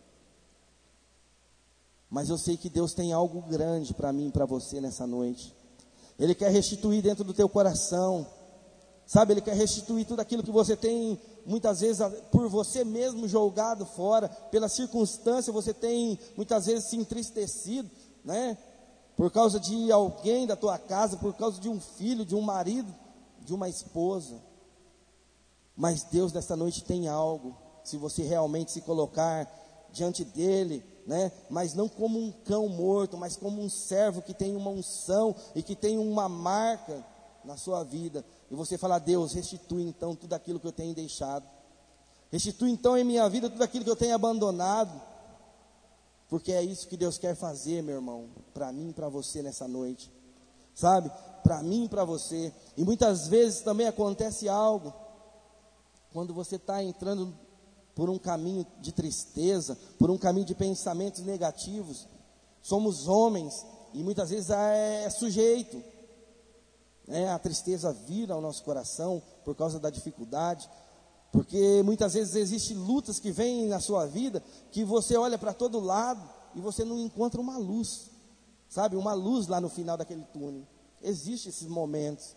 Mas eu sei que Deus tem algo grande para mim e para você nessa noite. Ele quer restituir dentro do teu coração. Sabe, Ele quer restituir tudo aquilo que você tem, muitas vezes, por você mesmo jogado fora, pela circunstância, você tem, muitas vezes, se entristecido, né? por causa de alguém da tua casa, por causa de um filho, de um marido, de uma esposa. Mas Deus nesta noite tem algo, se você realmente se colocar diante dele, né? Mas não como um cão morto, mas como um servo que tem uma unção e que tem uma marca na sua vida. E você fala: Deus, restitui então tudo aquilo que eu tenho deixado. Restitui então em minha vida tudo aquilo que eu tenho abandonado. Porque é isso que Deus quer fazer, meu irmão, para mim e para você nessa noite. Sabe? Para mim e para você. E muitas vezes também acontece algo. Quando você está entrando por um caminho de tristeza, por um caminho de pensamentos negativos. Somos homens e muitas vezes é, é sujeito. É, a tristeza vira ao nosso coração por causa da dificuldade. Porque muitas vezes existem lutas que vêm na sua vida, que você olha para todo lado e você não encontra uma luz, sabe, uma luz lá no final daquele túnel. Existem esses momentos,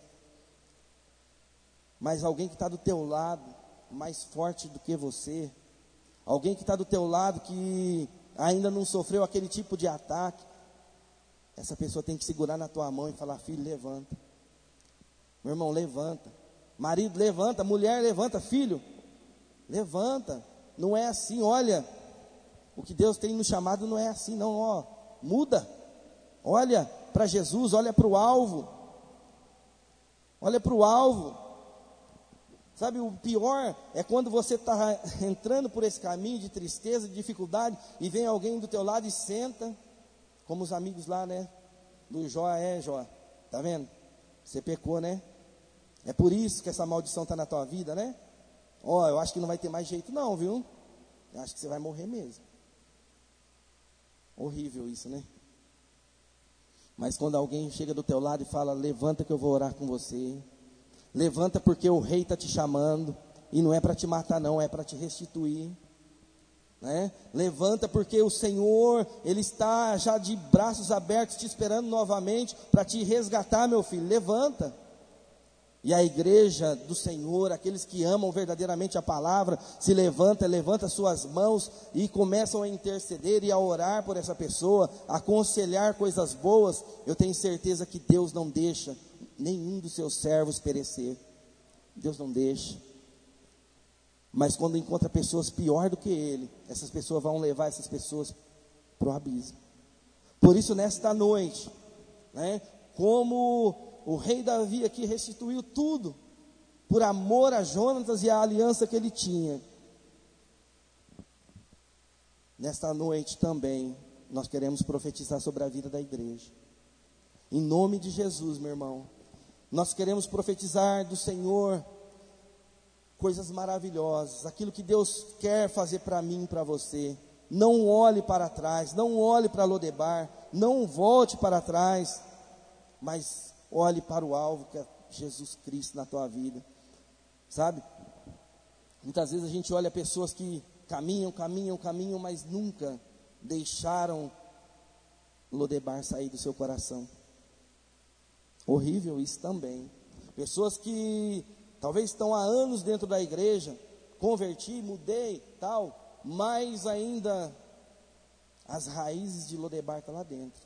mas alguém que está do teu lado, mais forte do que você, alguém que está do teu lado, que ainda não sofreu aquele tipo de ataque, essa pessoa tem que segurar na tua mão e falar: filho, levanta, meu irmão, levanta. Marido, levanta. Mulher, levanta. Filho, levanta. Não é assim, olha, o que Deus tem nos chamado não é assim não, ó, muda. Olha para Jesus, olha para o alvo. Olha para o alvo. Sabe, o pior é quando você está entrando por esse caminho de tristeza, de dificuldade, e vem alguém do teu lado e senta, como os amigos lá, né, do Jó. É, Jó, tá vendo? Você pecou, né? É por isso que essa maldição está na tua vida, né? Ó, oh, eu acho que não vai ter mais jeito não, viu? Eu acho que você vai morrer mesmo. Horrível isso, né? Mas quando alguém chega do teu lado e fala: levanta que eu vou orar com você. Levanta porque o rei está te chamando. E não é para te matar não, é para te restituir, né? Levanta porque o Senhor, Ele está já de braços abertos te esperando novamente para te resgatar, meu filho. Levanta. E a igreja do Senhor, aqueles que amam verdadeiramente a palavra, se levanta, levanta suas mãos e começam a interceder e a orar por essa pessoa, a aconselhar coisas boas. Eu tenho certeza que Deus não deixa nenhum dos seus servos perecer. Deus não deixa. Mas quando encontra pessoas pior do que ele, essas pessoas vão levar essas pessoas para o abismo. Por isso nesta noite, né, como o rei Davi aqui restituiu tudo, por amor a Jonatas e a aliança que ele tinha. Nesta noite também, nós queremos profetizar sobre a vida da igreja. Em nome de Jesus, meu irmão. Nós queremos profetizar do Senhor coisas maravilhosas, aquilo que Deus quer fazer para mim e para você. Não olhe para trás, não olhe para Lodebar, não volte para trás, mas olhe para o alvo, que é Jesus Cristo na tua vida, sabe? Muitas vezes a gente olha pessoas que caminham, caminham, caminham, mas nunca deixaram Lodebar sair do seu coração. Horrível isso também. Pessoas que talvez estão há anos dentro da igreja, converti, mudei, tal, mas ainda as raízes de Lodebar estão lá dentro.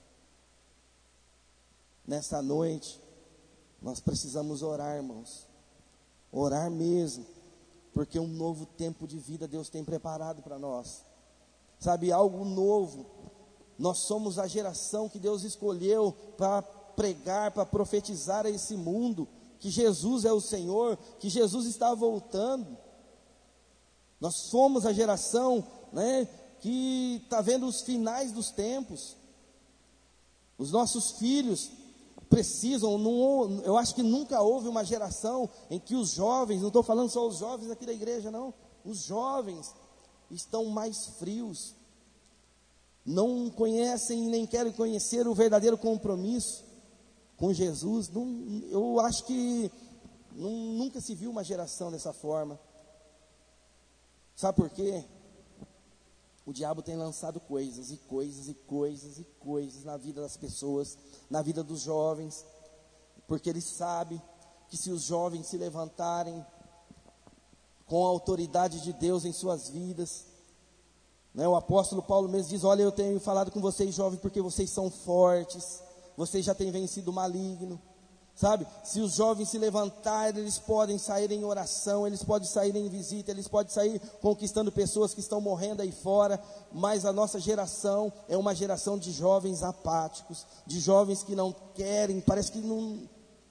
Nessa noite, nós precisamos orar, irmãos, orar mesmo, porque um novo tempo de vida Deus tem preparado para nós, sabe, algo novo. Nós somos a geração que Deus escolheu para pregar, para profetizar a esse mundo, que Jesus é o Senhor, que Jesus está voltando. Nós somos a geração, né, que está vendo os finais dos tempos. Os nossos filhos precisam, não, eu acho que nunca houve uma geração em que os jovens, não estou falando só os jovens aqui da igreja não, os jovens estão mais frios, não conhecem nem querem conhecer o verdadeiro compromisso com Jesus. Não, eu acho que não, nunca se viu uma geração dessa forma. Sabe por quê? O diabo tem lançado coisas e coisas e coisas e coisas na vida das pessoas, na vida dos jovens, porque ele sabe que se os jovens se levantarem com a autoridade de Deus em suas vidas, né, o apóstolo Paulo mesmo diz: olha, eu tenho falado com vocês jovens porque vocês são fortes, você já tem vencido o maligno. Sabe, se os jovens se levantarem, eles podem sair em oração, eles podem sair em visita, eles podem sair conquistando pessoas que estão morrendo aí fora, mas a nossa geração é uma geração de jovens apáticos, de jovens que não querem, parece que não...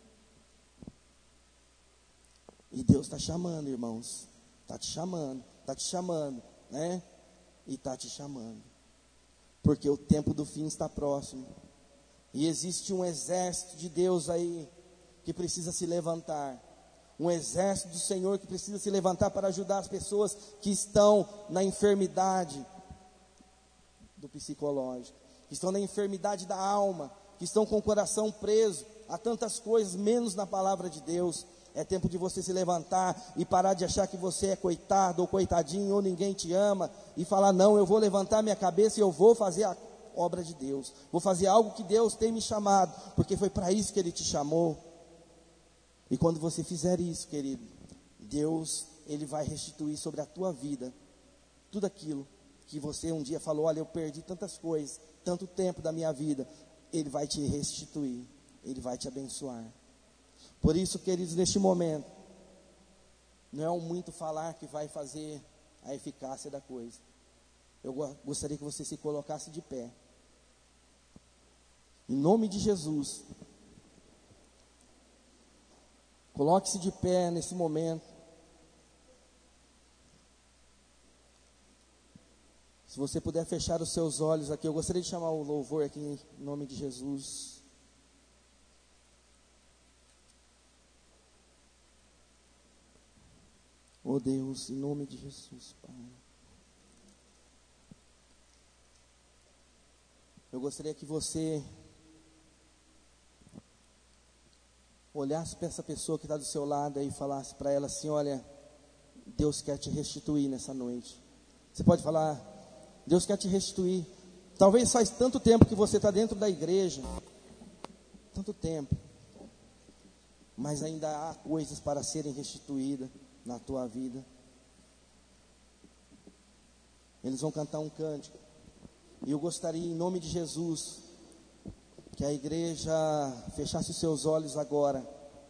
E Deus está chamando, irmãos, está te chamando, está te chamando, né? E está te chamando, porque o tempo do fim está próximo. E existe um exército de Deus aí, que precisa se levantar. Um exército do Senhor que precisa se levantar para ajudar as pessoas que estão na enfermidade do psicológico, que estão na enfermidade da alma, que estão com o coração preso a tantas coisas, menos na palavra de Deus. É tempo de você se levantar e parar de achar que você é coitado ou coitadinho, ou ninguém te ama, e falar: não, eu vou levantar minha cabeça e eu vou fazer a obra de Deus, vou fazer algo que Deus tem me chamado, porque foi para isso que Ele te chamou. E quando você fizer isso, querido, Deus, Ele vai restituir sobre a tua vida tudo aquilo que você um dia falou: olha, eu perdi tantas coisas, tanto tempo da minha vida. Ele vai te restituir, Ele vai te abençoar. Por isso, queridos, neste momento, não é o muito falar que vai fazer a eficácia da coisa. Eu gostaria que você se colocasse de pé, em nome de Jesus. Coloque-se de pé nesse momento. Se você puder fechar os seus olhos aqui, eu gostaria de chamar o louvor aqui em nome de Jesus. Oh Deus, em nome de Jesus, Pai. Eu gostaria que você olhasse para essa pessoa que está do seu lado aí e falasse para ela assim: olha, Deus quer te restituir nessa noite. Você pode falar: Deus quer te restituir. Talvez faz tanto tempo que você está dentro da igreja, tanto tempo, mas ainda há coisas para serem restituídas na tua vida. Eles vão cantar um cântico, e eu gostaria, em nome de Jesus, que a igreja fechasse os seus olhos agora.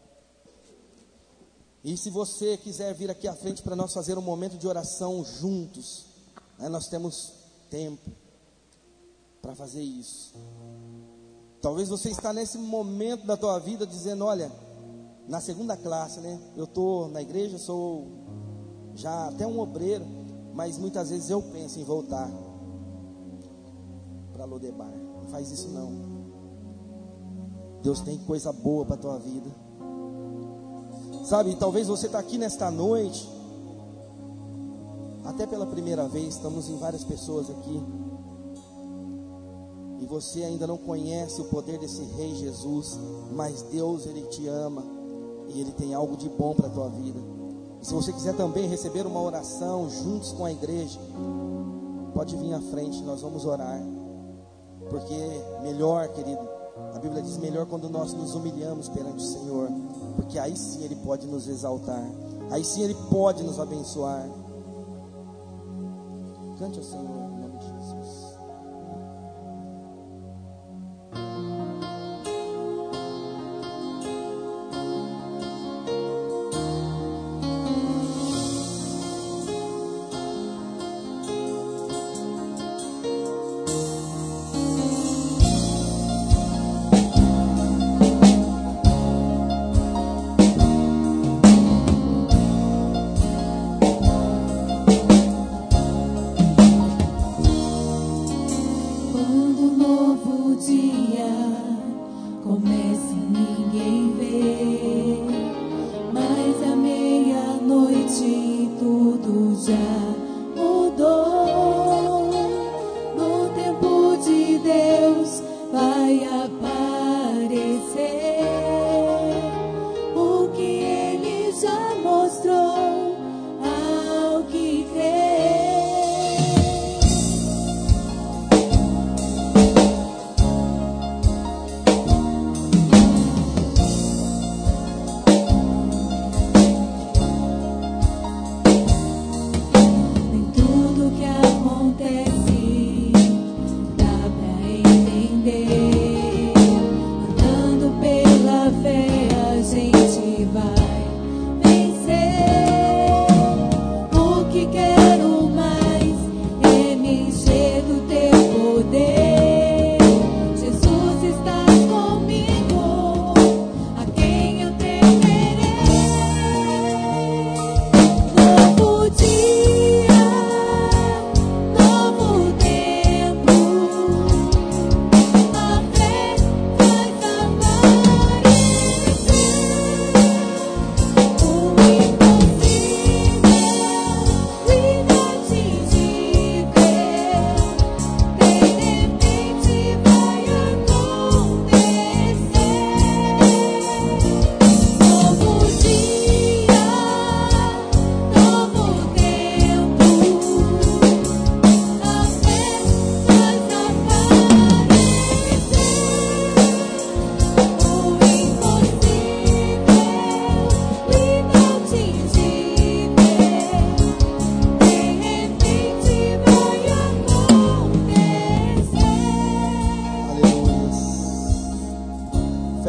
E se você quiser vir aqui à frente para nós fazer um momento de oração juntos, né, nós temos tempo para fazer isso. Talvez você está nesse momento da tua vida dizendo: olha, na segunda classe, né? Eu estou na igreja, sou já até um obreiro, mas muitas vezes eu penso em voltar para Lodebar. Não faz isso não. Deus tem coisa boa para a tua vida. Sabe, talvez você está aqui nesta noite, até pela primeira vez, estamos em várias pessoas aqui, e você ainda não conhece o poder desse Rei Jesus, mas Deus, Ele te ama, e Ele tem algo de bom para a tua vida. E se você quiser também receber uma oração juntos com a igreja, pode vir à frente, nós vamos orar. Porque melhor, querido, a Bíblia diz: melhor quando nós nos humilhamos perante o Senhor, porque aí sim Ele pode nos exaltar, aí sim Ele pode nos abençoar. Cante ao Senhor em nome de Jesus.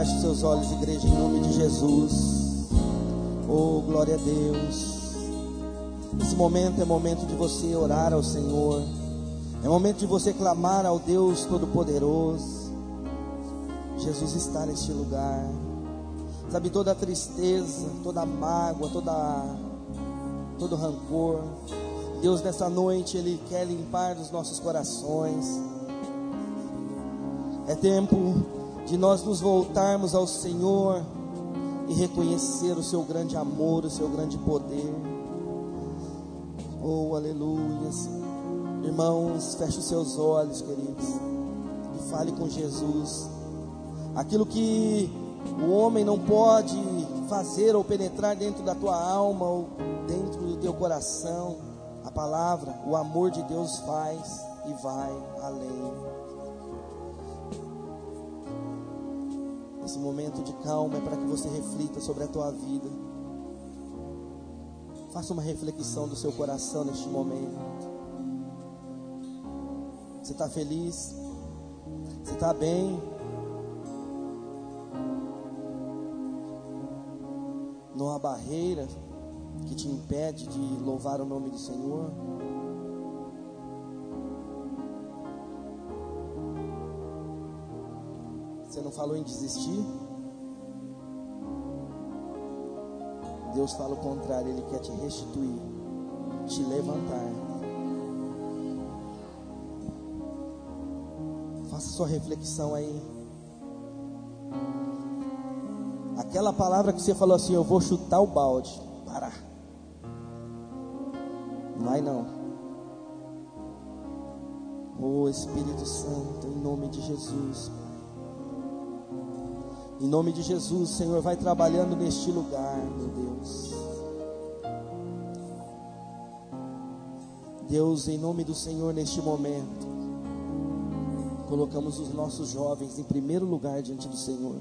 Feche seus olhos, igreja, em nome de Jesus. Oh, glória a Deus. Esse momento é momento de você orar ao Senhor. É momento de você clamar ao Deus Todo-Poderoso. Jesus está neste lugar. Sabe, toda a tristeza, toda a mágoa, toda, todo rancor, Deus nessa noite Ele quer limpar dos nossos corações. É tempo de nós nos voltarmos ao Senhor e reconhecer o seu grande amor, o seu grande poder. Oh, aleluia. Irmãos, feche os seus olhos, queridos, e fale com Jesus. Aquilo que o homem não pode fazer ou penetrar dentro da tua alma ou dentro do teu coração, a palavra, o amor de Deus faz e vai além. Esse momento de calma é para que você reflita sobre a tua vida. Faça uma reflexão do seu coração neste momento. Você está feliz? Você está bem? Não há barreira que te impede de louvar o nome do Senhor? Você não falou em desistir? Deus fala o contrário, Ele quer te restituir, te levantar. Faça sua reflexão aí. Aquela palavra que você falou assim, eu vou chutar o balde. Para. Não vai não. Oh, Espírito Santo, em nome de Jesus. Em nome de Jesus, Senhor, vai trabalhando neste lugar, meu Deus. Deus, em nome do Senhor, neste momento, colocamos os nossos jovens em primeiro lugar diante do Senhor.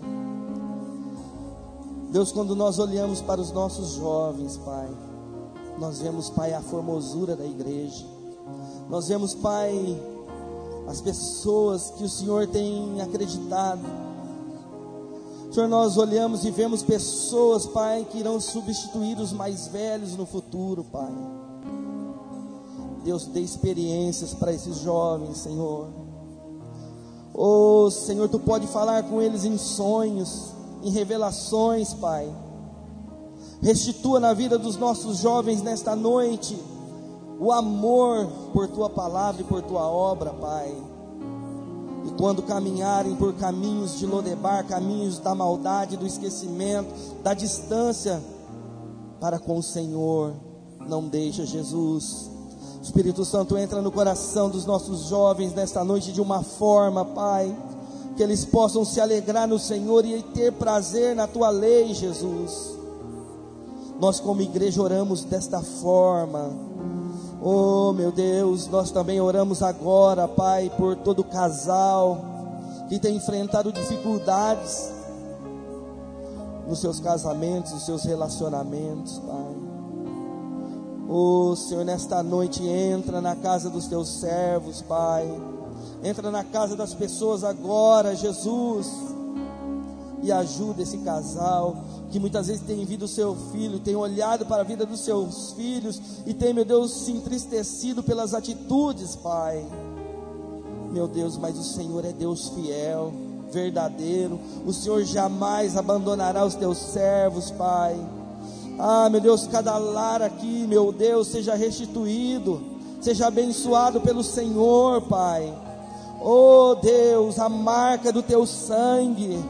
Deus, quando nós olhamos para os nossos jovens, Pai, nós vemos, Pai, a formosura da igreja. Nós vemos, Pai, as pessoas que o Senhor tem acreditado. Senhor, nós olhamos e vemos pessoas, Pai, que irão substituir os mais velhos no futuro, Pai. Deus, dê experiências para esses jovens, Senhor. Oh, Senhor, Tu pode falar com eles em sonhos, em revelações, Pai. Restitua na vida dos nossos jovens nesta noite o amor por Tua palavra e por Tua obra, Pai. E quando caminharem por caminhos de Lodebar, caminhos da maldade, do esquecimento, da distância para com o Senhor, não deixa, Jesus. Espírito Santo, entra no coração dos nossos jovens nesta noite de uma forma, Pai, que eles possam se alegrar no Senhor e ter prazer na Tua lei, Jesus. Nós como igreja oramos desta forma. Oh, meu Deus, nós também oramos agora, Pai, por todo casal que tem enfrentado dificuldades nos seus casamentos, nos seus relacionamentos, Pai. Oh, Senhor, nesta noite entra na casa dos Teus servos, Pai. Entra na casa das pessoas agora, Jesus, e ajuda esse casal que muitas vezes tem visto o seu filho, tem olhado para a vida dos seus filhos e tem, meu Deus, se entristecido pelas atitudes, Pai. Meu Deus, mas o Senhor é Deus fiel, verdadeiro. O Senhor jamais abandonará os Teus servos, Pai. Ah, meu Deus, cada lar aqui, meu Deus, seja restituído, seja abençoado pelo Senhor, Pai. Oh Deus, a marca do Teu sangue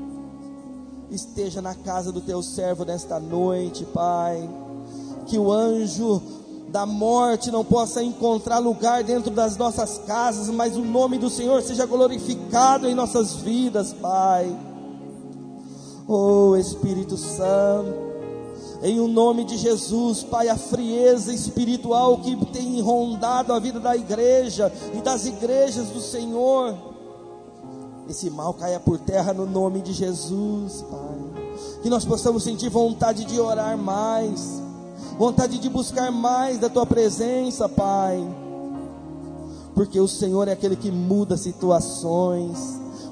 esteja na casa do Teu servo nesta noite, Pai. Que o anjo da morte não possa encontrar lugar dentro das nossas casas, mas o nome do Senhor seja glorificado em nossas vidas, Pai. Oh Espírito Santo, em o nome de Jesus, Pai, a frieza espiritual que tem rondado a vida da igreja e das igrejas do Senhor, esse mal caia por terra no nome de Jesus, Pai. Que nós possamos sentir vontade de orar mais, vontade de buscar mais da Tua presença, Pai. Porque o Senhor é aquele que muda situações.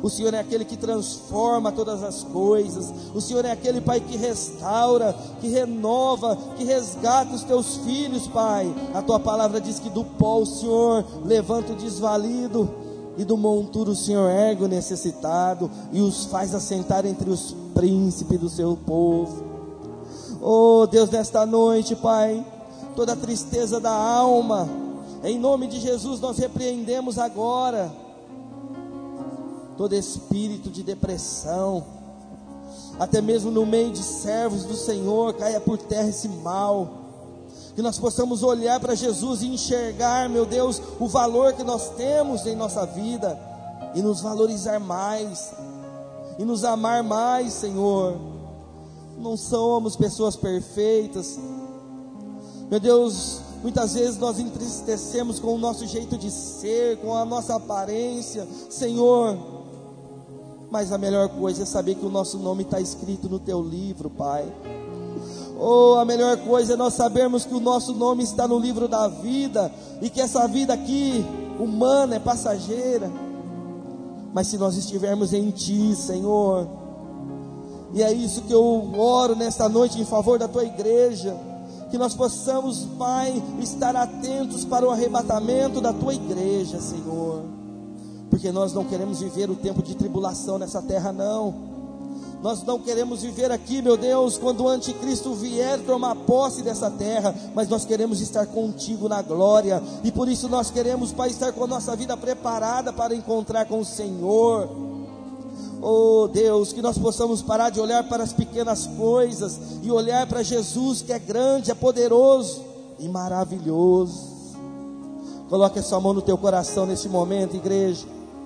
O Senhor é aquele que transforma todas as coisas. O Senhor é aquele, Pai, que restaura, que renova, que resgata os teus filhos, Pai. A tua palavra diz que do pó o Senhor levanta o desvalido, e do monturo o Senhor ergue o necessitado, e os faz assentar entre os príncipes do seu povo. Oh Deus, nesta noite, Pai, toda a tristeza da alma, em nome de Jesus nós repreendemos agora todo espírito de depressão, até mesmo no meio de servos do Senhor, caia por terra esse mal, que nós possamos olhar para Jesus e enxergar, meu Deus, o valor que nós temos em nossa vida, e nos valorizar mais, e nos amar mais, Senhor. Não somos pessoas perfeitas, meu Deus. Muitas vezes nós entristecemos com o nosso jeito de ser, com a nossa aparência, Senhor, mas a melhor coisa é saber que o nosso nome está escrito no teu livro, Pai. Oh, a melhor coisa é nós sabermos que o nosso nome está no livro da vida, e que essa vida aqui, humana, é passageira, mas se nós estivermos em Ti, Senhor, e é isso que eu oro nesta noite em favor da Tua igreja, que nós possamos, Pai, estar atentos para o arrebatamento da Tua igreja, Senhor, porque nós não queremos viver o tempo de tribulação nessa terra, não. Nós não queremos viver aqui, meu Deus, quando o anticristo vier tomar posse dessa terra, mas nós queremos estar contigo na glória, e por isso nós queremos, Pai, estar com a nossa vida preparada para encontrar com o Senhor. Oh Deus, que nós possamos parar de olhar para as pequenas coisas e olhar para Jesus, que é grande, é poderoso e maravilhoso. Coloque a sua mão no teu coração nesse momento, igreja,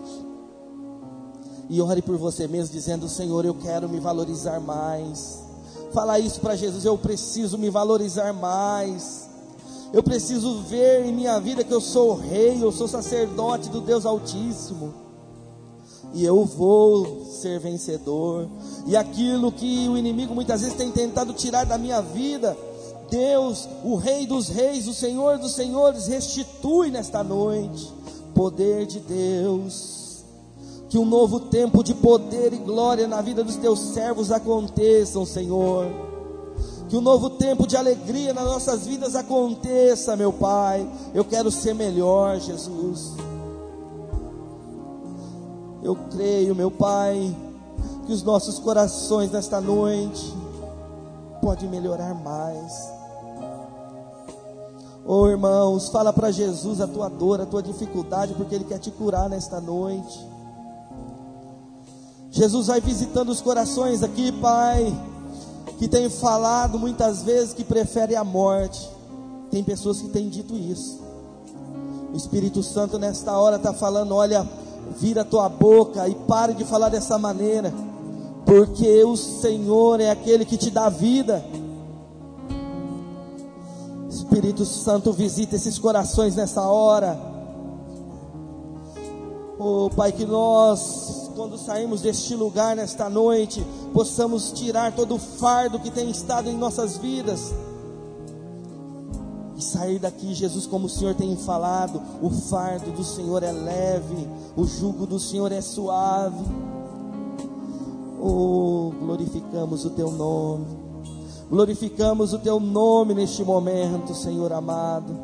e ore por você mesmo, dizendo: Senhor, eu quero me valorizar mais. Fala isso para Jesus: eu preciso me valorizar mais. Eu preciso ver em minha vida que eu sou rei, eu sou sacerdote do Deus Altíssimo, e eu vou ser vencedor. E aquilo que o inimigo muitas vezes tem tentado tirar da minha vida, Deus, o Rei dos Reis, o Senhor dos Senhores, restitui nesta noite. Poder de Deus, que um novo tempo de poder e glória na vida dos teus servos aconteçam, Senhor. Que um novo tempo de alegria nas nossas vidas aconteça, meu Pai. Eu quero ser melhor, Jesus. Eu creio, meu Pai, que os nossos corações nesta noite podem melhorar mais. Oh irmãos, fala para Jesus a tua dor, a tua dificuldade, porque Ele quer te curar nesta noite. Jesus vai visitando os corações aqui, Pai, que tem falado muitas vezes que prefere a morte. Tem pessoas que têm dito isso. O Espírito Santo nesta hora está falando: olha, vira a tua boca e pare de falar dessa maneira, porque o Senhor é aquele que te dá vida. Espírito Santo, visita esses corações nessa hora. Oh Pai, que nós, quando sairmos deste lugar nesta noite, possamos tirar todo o fardo que tem estado em nossas vidas, e sair daqui, Jesus, como o Senhor tem falado: o fardo do Senhor é leve, o jugo do Senhor é suave. Oh, glorificamos o Teu nome, glorificamos o Teu nome neste momento, Senhor amado.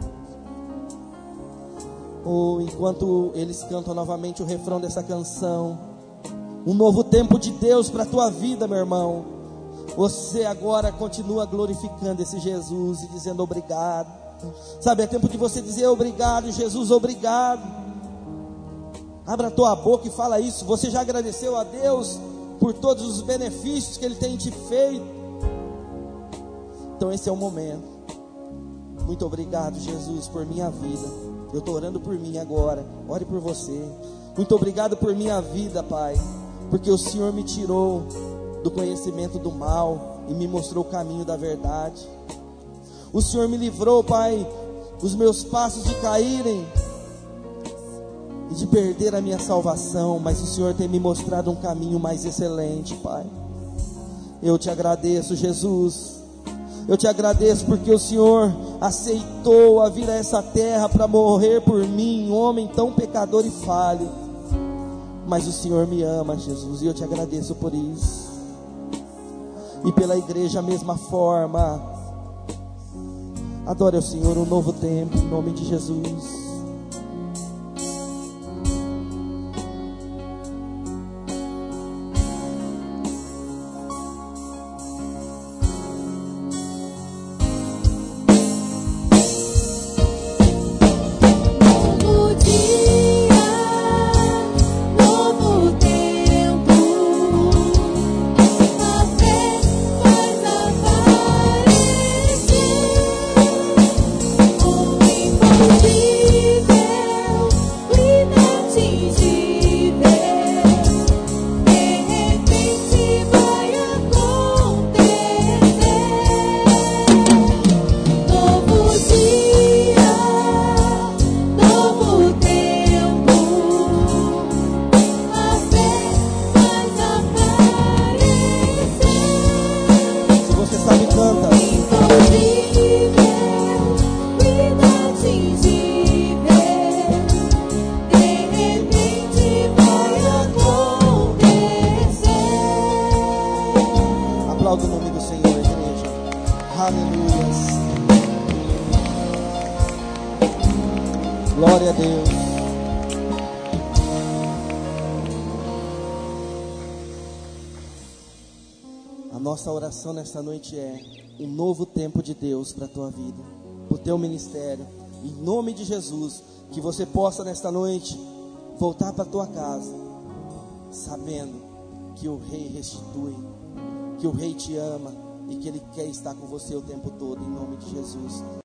Oh, enquanto eles cantam novamente o refrão dessa canção, um novo tempo de Deus para a tua vida, meu irmão. Você agora continua glorificando esse Jesus e dizendo obrigado. Sabe, é tempo de você dizer obrigado, Jesus, obrigado. Abra a tua boca e fala isso. Você já agradeceu a Deus por todos os benefícios que Ele tem te feito? Então esse é o momento. Muito obrigado, Jesus, por minha vida. Eu estou orando por mim agora. Ore por você. Muito obrigado por minha vida, Pai, porque o Senhor me tirou do conhecimento do mal e me mostrou o caminho da verdade. O Senhor me livrou, Pai, os meus passos de caírem e de perder a minha salvação, mas o Senhor tem me mostrado um caminho mais excelente, Pai. Eu te agradeço, Jesus. Eu te agradeço porque o Senhor aceitou a vir a essa terra para morrer por mim, um homem tão pecador e falho. mas o Senhor me ama, Jesus, e eu te agradeço por isso. E pela igreja, a mesma forma. Adore ao Senhor um novo tempo, em nome de Jesus. Aplauda o nome do Senhor, igreja. Aleluias. Glória a Deus. A nossa oração nesta noite é um novo tempo de Deus para a tua vida, para o teu ministério. Em nome de Jesus, que você possa nesta noite voltar para a tua casa, sabendo que o Rei restitui, que o Rei te ama e que Ele quer estar com você o tempo todo, em nome de Jesus.